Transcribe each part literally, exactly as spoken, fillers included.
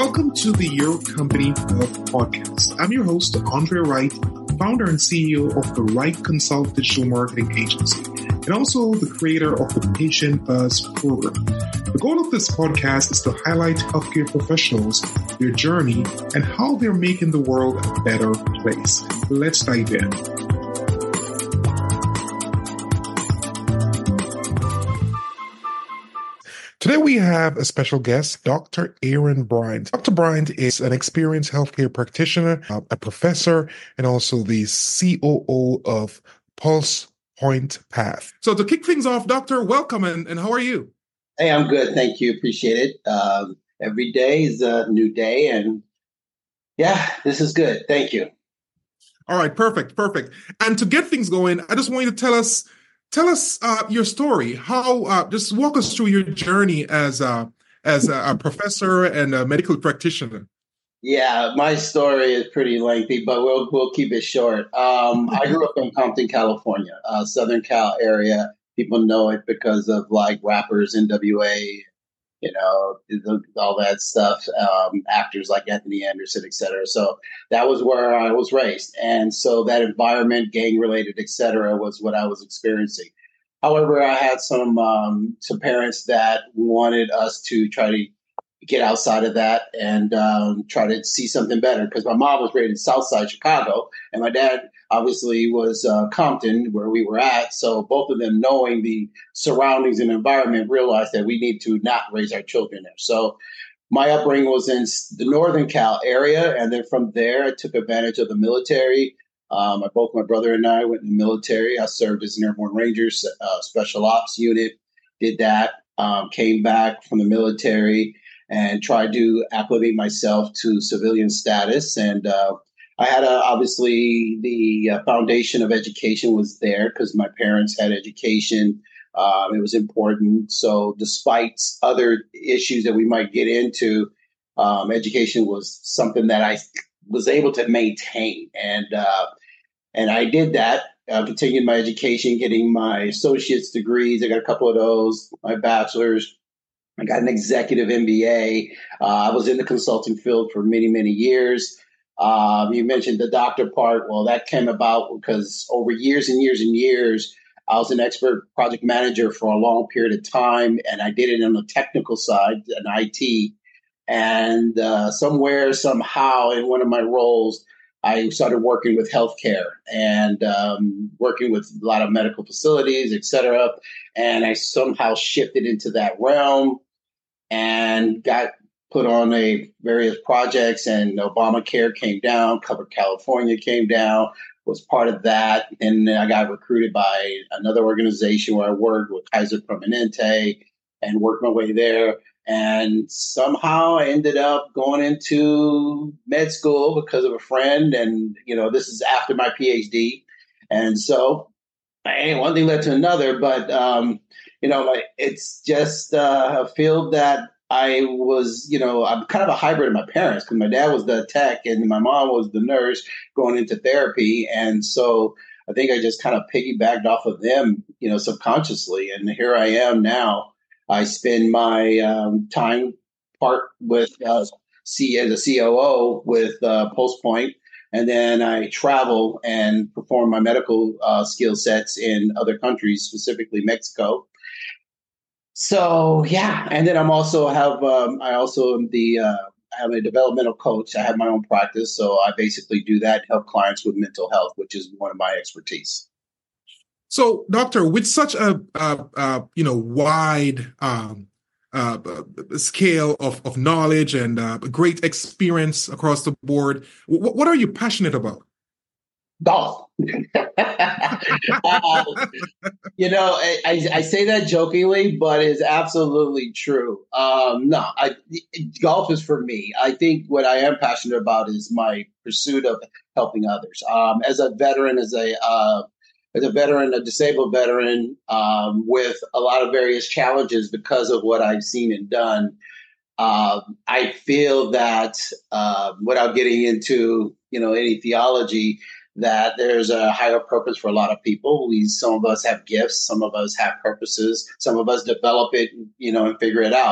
Welcome to the Your Company Health Podcast. I'm your host, Andre Wright, founder and C E O of the Wright Consult Digital Marketing Agency, and also the creator of the Patient Buzz program. The goal of this podcast is to highlight healthcare professionals, their journey, and how they're making the world a better place. Let's dive in. Today we have a special guest, Doctor Aaron Bryant. Doctor Bryant is an experienced healthcare practitioner, a professor, and also the C O O of Pulse Point Path. So to kick things off, Doctor, welcome, and, and how are you? Hey, I'm good. Thank you. Appreciate it. Um, every day is a new day, and yeah, this is good. Thank you. All right, perfect, perfect. And to get things going, I just want you to tell us Tell us uh, your story. How? Uh, just walk us through your journey as a as a professor and a medical practitioner. Yeah, my story is pretty lengthy, but we'll we'll keep it short. Um, I grew up in Compton, California, uh, Southern Cal area. People know it because of like rappers, N W A, you know, all that stuff. Um, actors like Anthony Anderson, et cetera. So that was where I was raised. And so that environment, gang related, et cetera, was what I was experiencing. However, I had some, um, some parents that wanted us to try to get outside of that and um, try to see something better, because my mom was raised in Southside Chicago and my dad obviously was uh, Compton, where we were at. So both of them, knowing the surroundings and environment, realized that we need to not raise our children there. So my upbringing was in the Northern Cal area. And then from there, I took advantage of the military. Um, both my brother and I went in the military. I served as an Airborne Rangers uh, Special Ops unit, did that, um, came back from the military and tried to acclimate myself to civilian status. And uh, I had a, obviously the uh, foundation of education was there because my parents had education. Um, it was important. So despite other issues that we might get into, um, education was something that I was able to maintain. And uh, and I did that, uh, continued my education, getting my associate's degrees. I got a couple of those, my bachelor's. I got an executive M B A. Uh, I was in the consulting field for many, many years. Um, you mentioned the doctor part. Well, that came about because over years and years and years, I was an expert project manager for a long period of time, and I did it on the technical side, in I T. And uh, somewhere, somehow, in one of my roles, I started working with healthcare and um, working with a lot of medical facilities, et cetera. And I somehow shifted into that realm and got put on a various projects, and Obamacare came down, Covered California came down, was part of that. And then I got recruited by another organization where I worked with Kaiser Permanente and worked my way there. And somehow I ended up going into med school because of a friend. And, you know, this is after my PhD. And so hey, one thing led to another. But, um, you know, like, it's just uh, a field that I was, you know, I'm kind of a hybrid of my parents, because my dad was the tech and my mom was the nurse going into therapy. And so I think I just kind of piggybacked off of them, you know, subconsciously. And here I am now. I spend my um, time part with uh, C as a C O O with uh, Pulse Point, and then I travel and perform my medical uh, skill sets in other countries, specifically Mexico. So yeah, and then I'm also have um, I also am the uh, I have a developmental coach. I have my own practice, so I basically do that, help clients with mental health, which is one of my expertise. So, doctor, with such a uh, uh, you know wide um, uh, scale of, of knowledge and uh, great experience across the board, w- what are you passionate about? Golf. uh, you know, I, I say that jokingly, but it's absolutely true. Um, no, I, golf is for me. I think what I am passionate about is my pursuit of helping others. Um, as a veteran, as a uh, as a veteran, a disabled veteran, um, with a lot of various challenges because of what I've seen and done, uh, I feel that uh, without getting into you know any theology, that there's a higher purpose for a lot of people. We, some of us have gifts, some of us have purposes, some of us develop it, you know, and figure it out.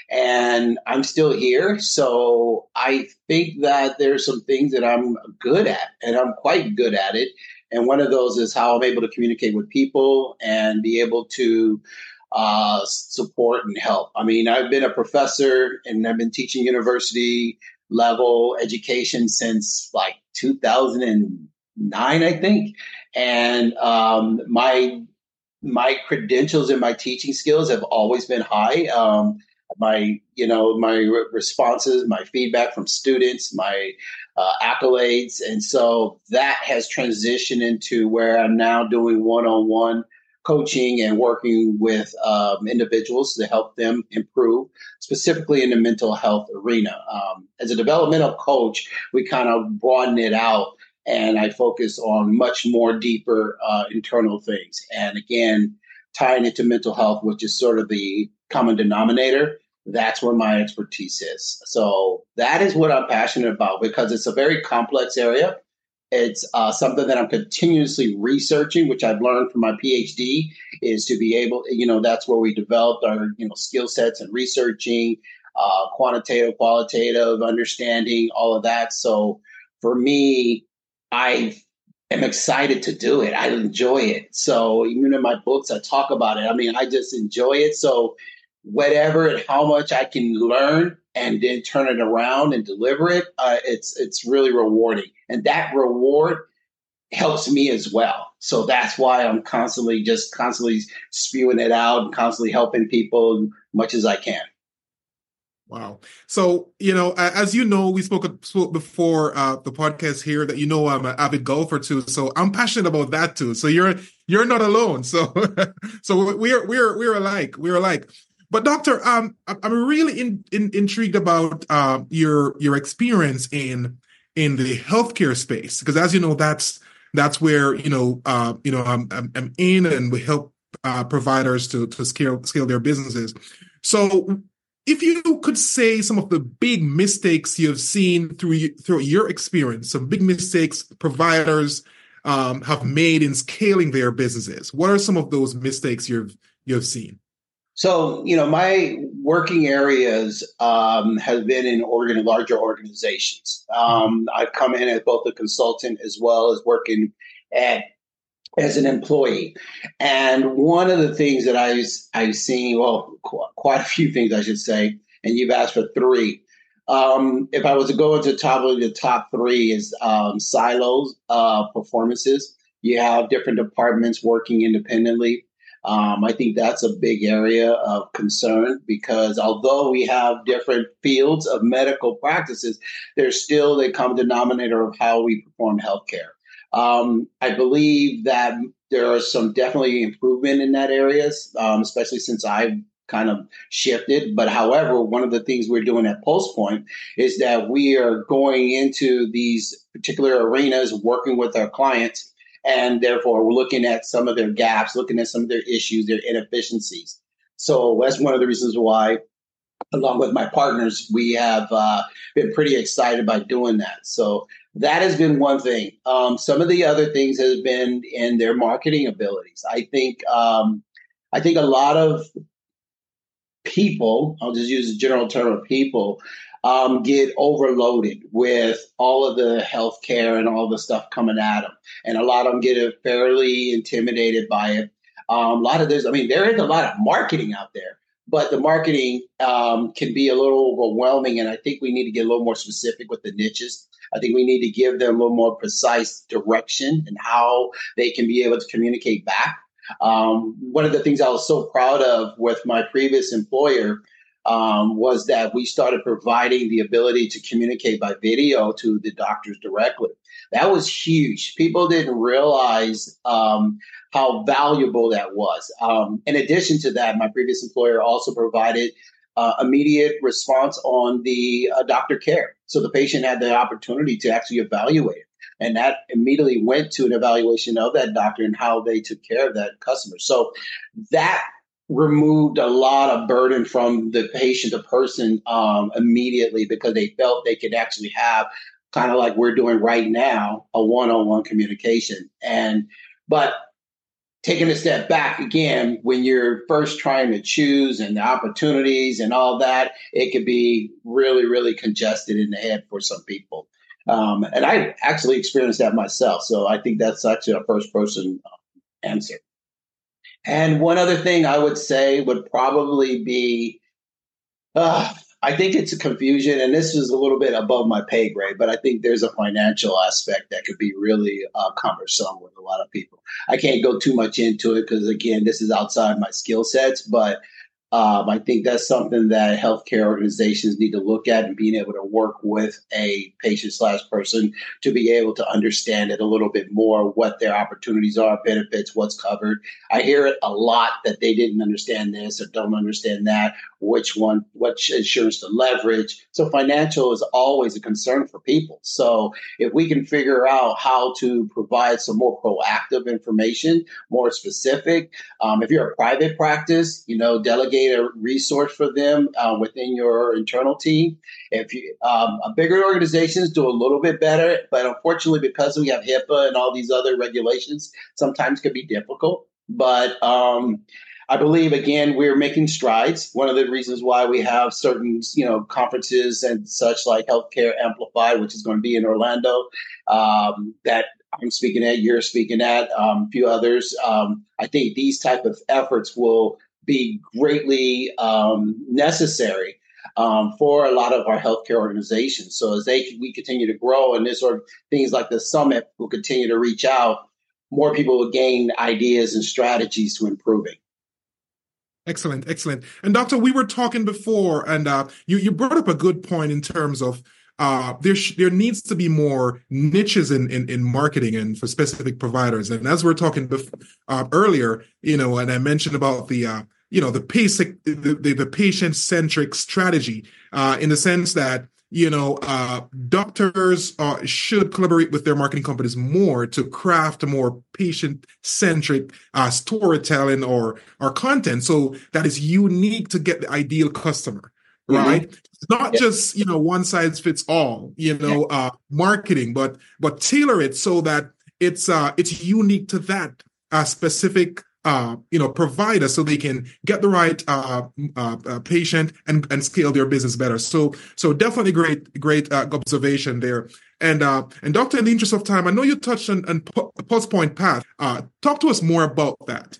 and I'm still here. So I think that there's some things that I'm good at, and I'm quite good at it. And one of those is how I'm able to communicate with people and be able to uh, support and help. I mean, I've been a professor and I've been teaching university level education since like two thousand nine, I think. And um, my my credentials and my teaching skills have always been high. Um, my, you know, my re- responses, my feedback from students, my uh, accolades. And so that has transitioned into where I'm now doing one-on-one coaching and working with um, individuals to help them improve, specifically in the mental health arena. Um, as a developmental coach, we kind of broaden it out, and I focus on much more deeper uh, internal things. And again, tying it to mental health, which is sort of the common denominator, that's where my expertise is. So that is what I'm passionate about, because it's a very complex area. It's uh, something that I'm continuously researching, which I've learned from my PhD, is to be able, you know, that's where we developed our, you know, skill sets and researching, uh, quantitative, qualitative understanding, all of that. So for me, I am excited to do it. I enjoy it. So even in my books, I talk about it. I mean, I just enjoy it. So whatever and how much I can learn and then turn it around and deliver it, uh, it's it's really rewarding. And that reward helps me as well. So that's why I'm constantly just constantly spewing it out and constantly helping people as much as I can. Wow. So, you know, as you know, we spoke, spoke before uh, the podcast here that, you know, I'm an avid golfer too. So I'm passionate about that too. So you're you're not alone. So so we're we're we're alike. We're alike. But doctor, um, I'm really in, in, intrigued about uh, your your experience in in the healthcare space, because as you know, that's that's where you know uh, you know I'm, I'm I'm in, and we help uh, providers to to scale scale their businesses. So, if you could say some of the big mistakes you've seen through through your experience, some big mistakes providers um, have made in scaling their businesses, what are some of those mistakes you've you've seen? So, you know, my working areas um, have been in organ, larger organizations. Um, I've come in as both a consultant as well as working at as an employee. And one of the things that I, I've seen, well, qu- quite a few things, I should say, and you've asked for three. Um, if I was to go into top of the top three is um, silos uh, performances. You have different departments working independently. Um, I think that's a big area of concern, because although we have different fields of medical practices, there's still a common denominator of how we perform healthcare. Um, I believe that there are some definitely improvement in that areas, um, especially since I've kind of shifted. But however, one of the things we're doing at PulsePoint is that we are going into these particular arenas, working with our clients, and therefore we're looking at some of their gaps, looking at some of their issues, their inefficiencies. So that's one of the reasons why, along with my partners, we have uh, been pretty excited by doing that. So that has been one thing. Um, some of the other things has been in their marketing abilities. I think um, I think a lot of people, I'll just use a general term of people, um, get overloaded with all of the healthcare and all the stuff coming at them. And a lot of them get fairly intimidated by it. Um, a lot of this, I mean, there is a lot of marketing out there, but the marketing um, can be a little overwhelming. And I think we need to get a little more specific with the niches. I think we need to give them a little more precise direction and how they can be able to communicate back. Um, one of the things I was so proud of with my previous employer um, was that we started providing the ability to communicate by video to the doctors directly. That was huge. People didn't realize um, how valuable that was. Um, in addition to that, my previous employer also provided uh, immediate response on the uh, doctor care. So the patient had the opportunity to actually evaluate it. And that immediately went to an evaluation of that doctor and how they took care of that customer. So that removed a lot of burden from the patient, the person um, immediately, because they felt they could actually have, kind of like we're doing right now, a one-on-one communication. And but taking a step back again, when you're first trying to choose and the opportunities and all that, it could be really, really congested in the head for some people. Um, and I actually experienced that myself. So I think that's actually a first person answer. And one other thing I would say would probably be, uh, I think it's a confusion, and this is a little bit above my pay grade, but I think there's a financial aspect that could be really uh, cumbersome with a lot of people. I can't go too much into it because, again, this is outside my skill sets, but um, I think that's something that healthcare organizations need to look at, and being able to work with a patient slash person to be able to understand it a little bit more, what their opportunities are, benefits, what's covered. I hear it a lot that they didn't understand this or don't understand that, which one, what insurance to leverage. So financial is always a concern for people. So if we can figure out how to provide some more proactive information, more specific, um, if you're a private practice, you know, delegate a resource for them uh, within your internal team. If you, um, bigger organizations do a little bit better, but unfortunately, because we have HIPAA and all these other regulations, sometimes can be difficult. But um, I believe, again, we're making strides. One of the reasons why we have certain, you know, conferences and such like Healthcare Amplified, which is going to be in Orlando, um, that I'm speaking at, you're speaking at, um, a few others. Um, I think these type of efforts will be greatly um, necessary um, for a lot of our healthcare organizations. So as they we continue to grow, and this or things like the summit will continue to reach out, more people will gain ideas and strategies to improving. Excellent, excellent. And Doctor, we were talking before, and uh, you you brought up a good point in terms of uh, there sh- there needs to be more niches in, in in marketing and for specific providers. And as we we're talking bef- uh, earlier, you know, and I mentioned about the uh, you know the basic the the, the patient centric strategy uh, in the sense that, you know, uh, doctors uh, should collaborate with their marketing companies more to craft a more patient-centric uh, storytelling or or content, so that is unique to get the ideal customer, right? Mm-hmm. It's not yeah. just, you know, one size fits all, you know, yeah. uh, marketing, but but tailor it so that it's uh, it's unique to that uh, specific Uh, you know, provider, so they can get the right uh, uh, uh, patient and, and scale their business better. So, so definitely great, great uh, observation there. And uh, and Doctor, in the interest of time, I know you touched on, on Pulse Point Path. Uh, talk to us more about that.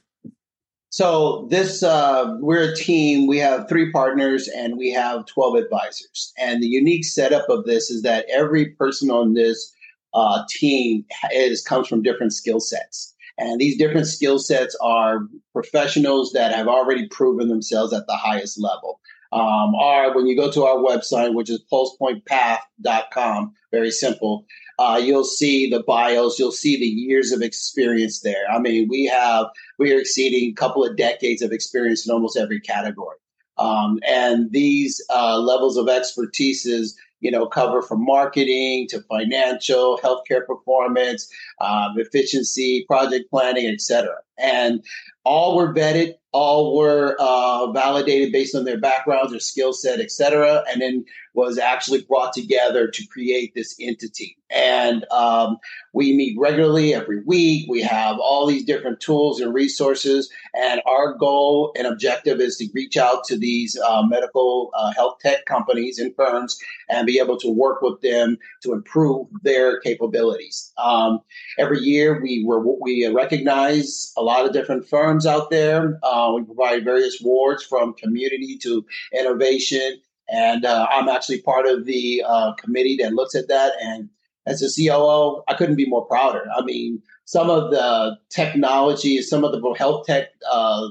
So this, uh, we're a team. We have three partners and we have twelve advisors. And the unique setup of this is that every person on this uh, team is comes from different skill sets. And these different skill sets are professionals that have already proven themselves at the highest level. Um, our, when you go to our website, which is pulse point path dot com, very simple, uh, you'll see the bios, you'll see the years of experience there. I mean, we have, we are exceeding a couple of decades of experience in almost every category. Um, and these uh, levels of expertise is, you know, cover from marketing to financial, healthcare performance, um, efficiency, project planning, et cetera. And all were vetted, all were uh, validated based on their backgrounds, their skill set, et cetera, and then was actually brought together to create this entity. And um, we meet regularly every week. We have all these different tools and resources. And our goal and objective is to reach out to these uh, medical uh, health tech companies and firms and be able to work with them to improve their capabilities. Um, every year, we re- we recognize a lot of different firms out there. Uh, we provide various awards from community to innovation. And uh, I'm actually part of the uh, committee that looks at that. And as a C O O, I couldn't be more prouder. I mean, some of the technology, some of the health tech uh,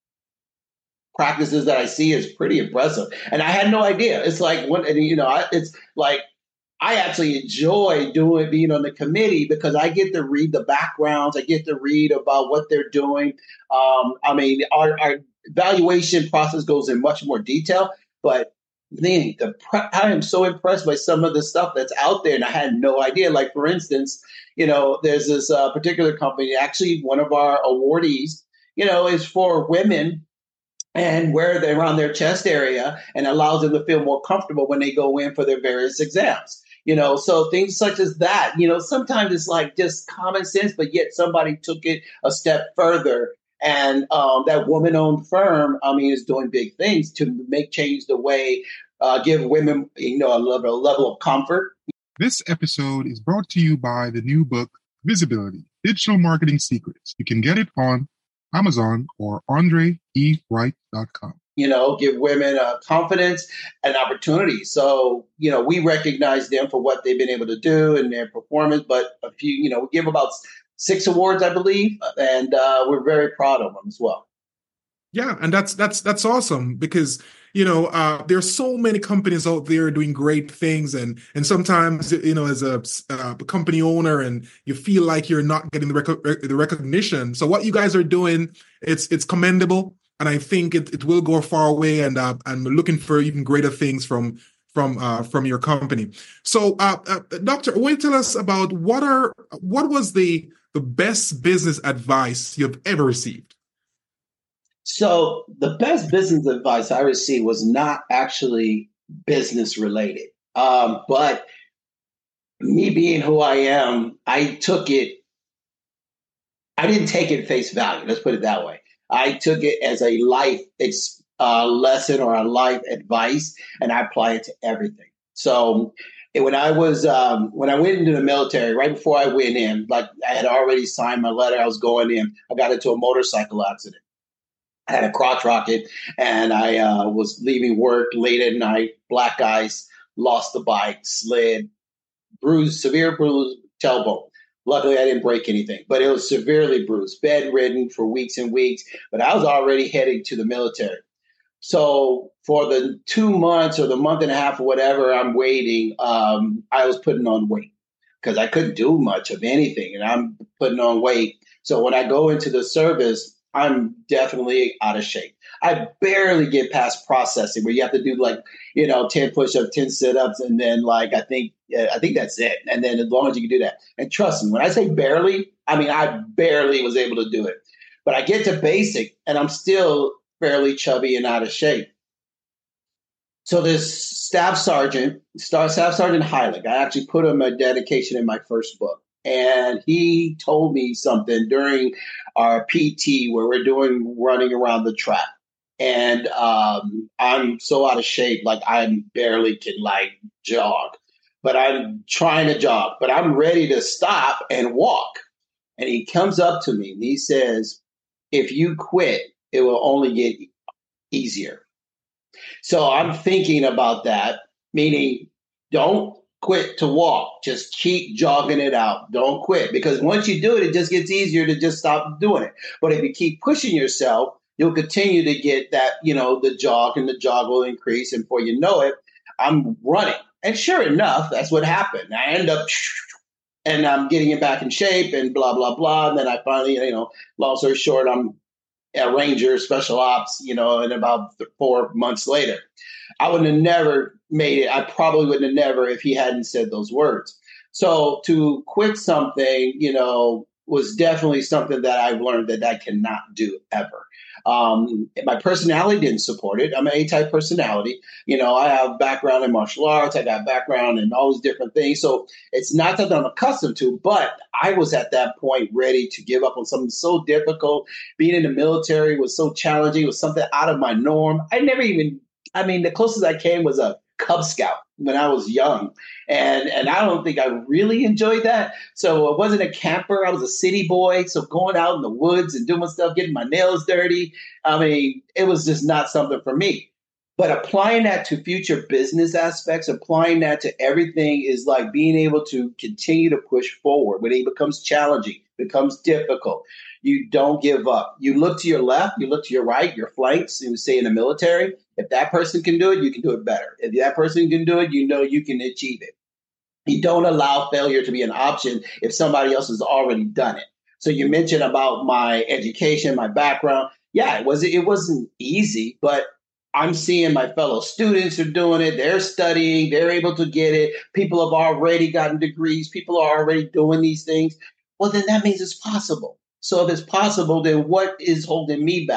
practices that I see is pretty impressive. And I had no idea. It's like, when, you know, I, it's like, I actually enjoy doing being on the committee because I get to read the backgrounds. I get to read about what they're doing. Um, I mean, our, our evaluation process goes in much more detail, but man, the I am so impressed by some of the stuff that's out there, and I had no idea. Like, for instance, you know, there's this uh, particular company, actually one of our awardees, you know, is for women and wear them around their chest area and allows them to feel more comfortable when they go in for their various exams. You know, so things such as that, you know, sometimes it's like just common sense, but yet somebody took it a step further. And um, that woman owned firm, I mean, is doing big things to make change the way, uh, give women, you know, a level, a level of comfort. This episode is brought to you by the new book, Visibility, Digital Marketing Secrets. You can get it on Amazon or andre e wright dot com. You know, give women uh, confidence and opportunity. So, you know, we recognize them for what they've been able to do and their performance, but a few, you know, we give about six awards, I believe, and uh, we're very proud of them as well. Yeah, and that's that's that's awesome because, you know, uh, there's so many companies out there doing great things, and and sometimes, you know, as a, uh, a company owner, and you feel like you're not getting the rec- the recognition. So what you guys are doing, it's it's commendable, and I think it, it will go a far way. And uh, I'm looking for even greater things from from uh, from your company. So, uh, uh, Doctor, will you tell us about what are what was the the best business advice you've ever received? So the best business advice I received was not actually business related. Um, but me being who I am, I took it, I didn't take it face value. Let's put it that way. I took it as a life uh, lesson or a life advice, and I apply it to everything. So when I was, um, when I went into the military, right before I went in, like I had already signed my letter, I was going in, I got into a motorcycle accident. I had a crotch rocket, and I uh, was leaving work late at night, black ice, lost the bike, slid, bruised, severe bruised tailbone. Luckily, I didn't break anything, but it was severely bruised, bedridden for weeks and weeks. But I was already heading to the military. So for the two months or the month and a half or whatever I'm waiting, um, I was putting on weight because I couldn't do much of anything, and I'm putting on weight. So when I go into the service, I'm definitely out of shape. I barely get past processing where you have to do like, you know, ten push-ups, ten sit-ups, and then like, I think, I think that's it. And then as long as you can do that. And trust me, when I say barely, I mean, I barely was able to do it. But I get to basic and I'm still fairly chubby and out of shape. So this staff sergeant, Staff Sergeant Heilig, I actually put him a dedication in my first book. And he told me something during our P T where we're doing running around the track. And um, I'm so out of shape, like I barely can like jog, but I'm trying to jog, but I'm ready to stop and walk. And he comes up to me and he says, if you quit, it will only get easier. So I'm thinking about that, meaning don't quit to walk. Just keep jogging it out. Don't quit. Because once you do it, it just gets easier to just stop doing it. But if you keep pushing yourself, you'll continue to get that, you know, the jog and the jog will increase. And before you know it, I'm running. And sure enough, that's what happened. I end up and I'm getting it back in shape and blah, blah, blah. And then I finally, you know, long story short, I'm a Ranger, special ops, you know, and about four months later. I would have never made it. I probably would have never if he hadn't said those words. So to quit something, you know, was definitely something that I've learned that I cannot do ever. Um, my personality didn't support it. I'm an A-type personality. You know, I have background in martial arts. I got background in all these different things. So it's not that I'm accustomed to, but I was at that point ready to give up on something so difficult. Being in the military was so challenging. It was something out of my norm. I never even, I mean, the closest I came was a Cub Scout when I was young. And and I don't think I really enjoyed that. So I wasn't a camper. I was a city boy. So going out in the woods and doing stuff, getting my nails dirty. I mean, it was just not something for me. But applying that to future business aspects, applying that to everything is like being able to continue to push forward. When it becomes challenging, becomes difficult, you don't give up. You look to your left, you look to your right, your flanks, and say in the military, if that person can do it, you can do it better. If that person can do it, you know you can achieve it. You don't allow failure to be an option if somebody else has already done it. So you mentioned about my education, my background. Yeah, it was it wasn't easy, but I'm seeing my fellow students are doing it. They're studying. They're able to get it. People have already gotten degrees. People are already doing these things. Well, then that means it's possible. So if it's possible, then what is holding me back?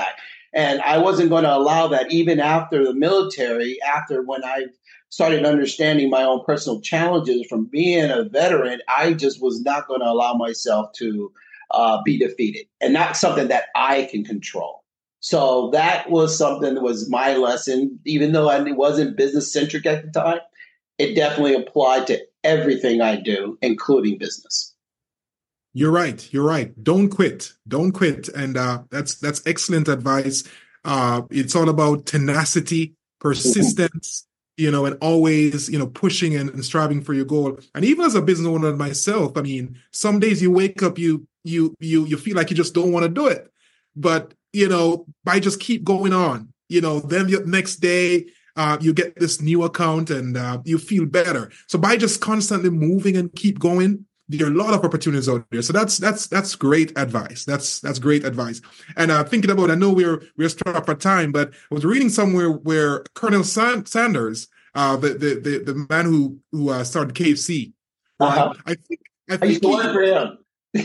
And I wasn't going to allow that even after the military, after when I started understanding my own personal challenges from being a veteran, I just was not going to allow myself to uh, be defeated, and not something that I can control. So that was something that was my lesson, even though I wasn't business centric at the time. It definitely applied to everything I do, including business. You're right. You're right. Don't quit. Don't quit. And uh, that's that's excellent advice. Uh, it's all about tenacity, persistence, you know, and always, you know, pushing and, and striving for your goal. And even as a business owner myself, I mean, some days you wake up, you you you you feel like you just don't want to do it, but you know, by just keep going on, you know, then the next day uh, you get this new account and uh, you feel better. So by just constantly moving and keep going, there are a lot of opportunities out there. So that's that's that's great advice. That's that's great advice. And uh, thinking about, I know we're we're strapped for time, but I was reading somewhere where Colonel San- Sanders, uh, the, the the the man who who uh, started K F C, Uh-huh. I think I, think I used to he, work for him.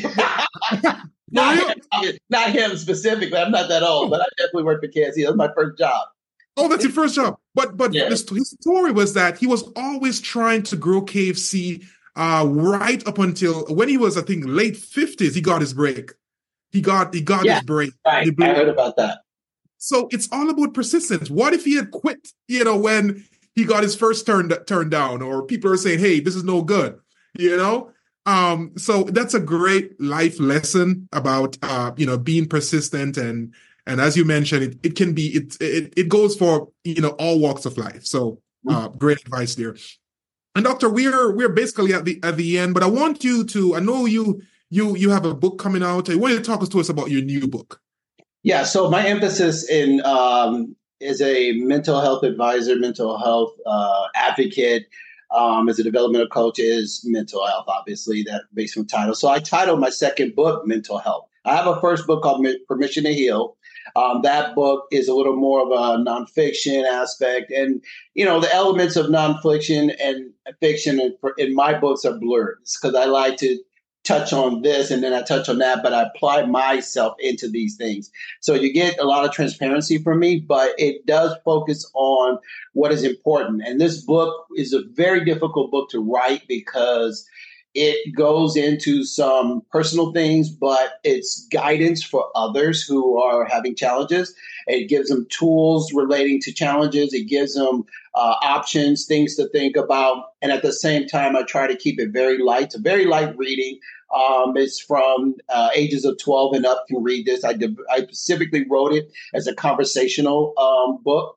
not, him not him specifically. I'm not that old, but I definitely worked for K F C. That was my first job. Oh, that's your first job. But but Yeah. his, his story was that he was always trying to grow K F C uh, right up until when he was, I think, late fifties. He got his break. He got he got Yeah, his break. right. I heard about that. So it's all about persistence. What if he had quit? You know, when he got his first turn turned down, or people are saying, "Hey, this is no good." You know. Um, so that's a great life lesson about, uh, you know, being persistent, and, and as you mentioned, it, it can be, it, it, it goes for, you know, all walks of life. So, uh, great advice there. And Doctor, we're, we're basically at the, at the end, but I want you to, I know you, you, you have a book coming out. I want you to talk to us about your new book. Yeah. So my emphasis in, um, is a mental health advisor, mental health, uh, advocate. Um, as a developmental coach is mental health, obviously, that based on title. So I titled my second book, Mental Health. I have a first book called Permission to Heal. Um, that book is a little more of a nonfiction aspect. And, you know, the elements of nonfiction and fiction in, in my books are blurred because I like to touch on this and then I touch on that, but I apply myself into these things. So you get a lot of transparency from me, but it does focus on what is important. And this book is a very difficult book to write because it goes into some personal things, but it's guidance for others who are having challenges. It gives them tools relating to challenges. It gives them uh, options, things to think about. And at the same time, I try to keep it very light. It's a very light reading. Um, it's from uh, ages of twelve and up can read this. I, de- I specifically wrote it as a conversational um, book.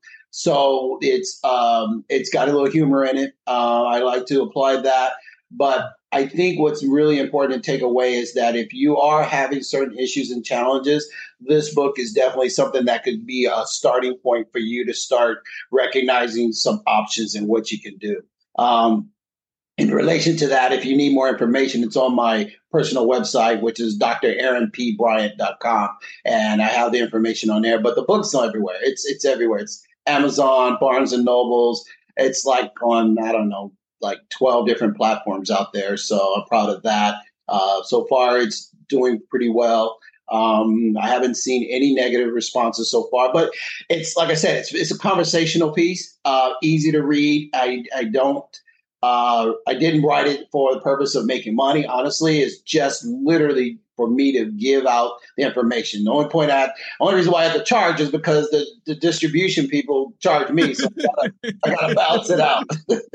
So it's um, it's got a little humor in it. Uh, I like to apply that. But I think what's really important to take away is that if you are having certain issues and challenges, this book is definitely something that could be a starting point for you to start recognizing some options and what you can do. Um, in relation to that, if you need more information, it's on my personal website, which is d r aaron p bryant dot com. And I have the information on there, but the book's everywhere. It's, it's everywhere. It's Amazon, Barnes and Nobles. It's like on, I don't know, like twelve different platforms out there. So I'm proud of that. Uh, so far, it's doing pretty well. Um, I haven't seen any negative responses so far, but it's like I said, it's, it's a conversational piece, uh, easy to read. I, I don't, uh, I didn't write it for the purpose of making money. Honestly, it's just literally for me to give out the information. The only point I, only reason why I have to charge is because the, the distribution people charge me. So I gotta, I gotta balance it out.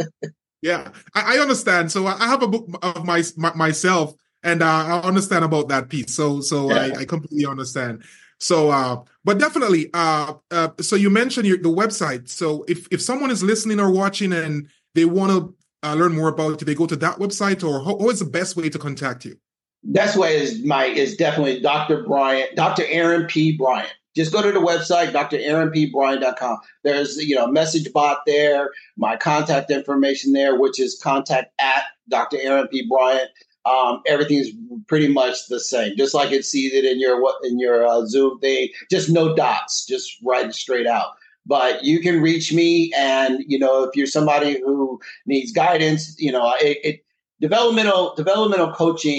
Yeah, I, I understand. So I have a book of my, my myself, and uh, I understand about that piece. So so yeah. I, I completely understand. So, uh, but definitely. Uh, uh, so you mentioned your, the website. So if if someone is listening or watching and they want to uh, learn more about you, they go to that website, or how, what is the best way to contact you? Best way is my is definitely Doctor Bryant, Doctor Aaron P. Bryant. Just go to the website, d r aaron p bryant dot com. There's, you know, a message bot there, my contact information there, which is contact at Doctor Aaron P. Bryant. Um, everything is pretty much the same, just like it's seated in your in your uh, Zoom thing. Just no dots, just write it straight out. But you can reach me, and you know, if you're somebody who needs guidance, you know, it, it developmental developmental coaching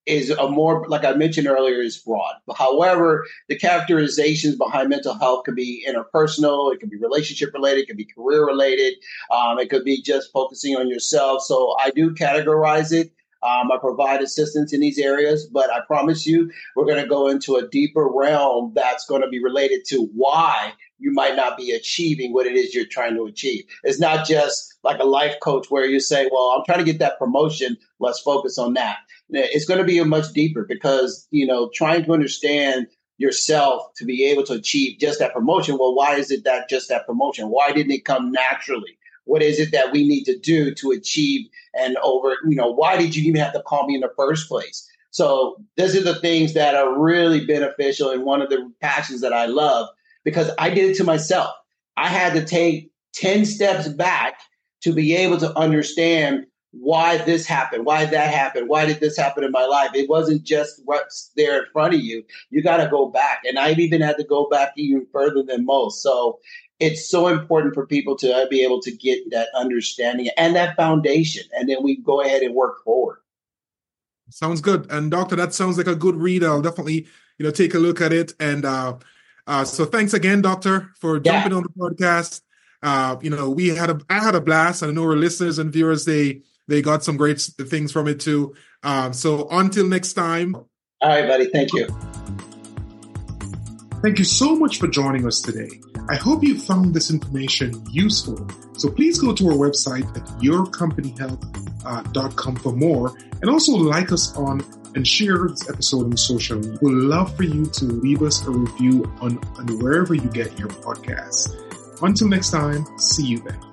is a more, like I mentioned earlier, is broad. However, the characterizations behind mental health could be interpersonal, it could be relationship related, it could be career related, um, it could be just focusing on yourself. So I do categorize it. Um, I provide assistance in these areas, but I promise you, we're going to go into a deeper realm that's going to be related to why you might not be achieving what it is you're trying to achieve. It's not just like a life coach where you say, well, I'm trying to get that promotion. Let's focus on that. It's going to be a much deeper because, you know, trying to understand yourself to be able to achieve just that promotion. Well, why is it that just that promotion? Why didn't it come naturally? What is it that we need to do to achieve and over, you know, why did you even have to call me in the first place? So these are the things that are really beneficial and one of the passions that I love because I did it to myself. I had to take ten steps back to be able to understand why this happened, why that happened, why did this happen in my life? It wasn't just what's there in front of you. You got to go back. And I even had to go back even further than most. So it's so important for people to be able to get that understanding and that foundation. And then we go ahead and work forward. Sounds good. And Doctor, that sounds like a good read. I'll definitely, you know, take a look at it. And uh, uh, so thanks again, Doctor, for jumping yeah. on the podcast. Uh, you know, we had a, I had a blast. I know our listeners and viewers, they, They got some great things from it too. Um, so until next time. All right, buddy. Thank you. Thank you so much for joining us today. I hope you found this information useful. So please go to our website at your company health dot com for more. And also like us on and share this episode on social media. We'd love for you to leave us a review on, on wherever you get your podcasts. Until next time, see you then.